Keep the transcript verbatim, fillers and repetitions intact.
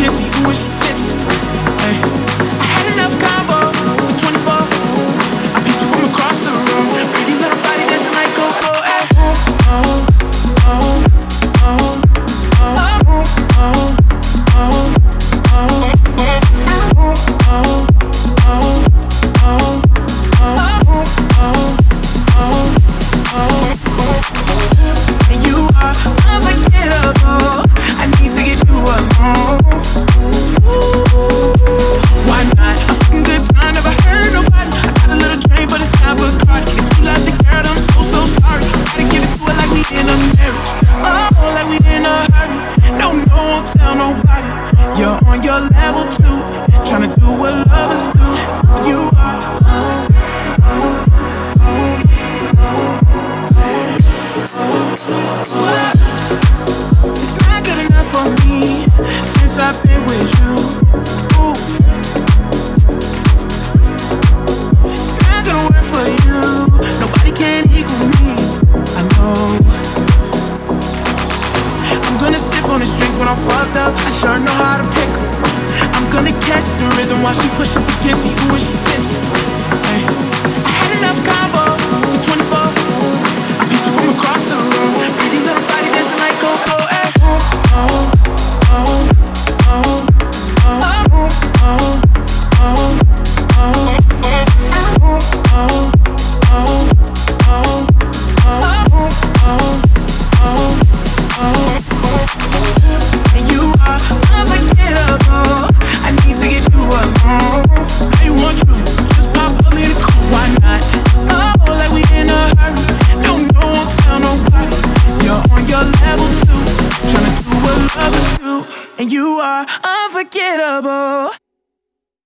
kiss me, ooh, and she tips. Hey, I had enough combo for twenty-four. I peeked you from across the room. Pretty little body dancing like Coco. Hey, oh, oh, oh, oh, oh, oh, oh, oh. You're on your level too, tryna do what lovers do. You are. It's not good enough for me since I've been with you. Ooh. It's not gonna work for you. Nobody can equal me. I know. I'm gonna sip on this drink when I'm fucked up. I sure know how to pick her. I'm gonna catch the rhythm while she push up against me, ooh, and she tips. Hey, I had enough combo for twenty-four. I peeked you from across the room. Pretty little body dancing like Coco. Hey, oh, oh, oh, oh, oh, oh, oh, oh. And you are unforgettable.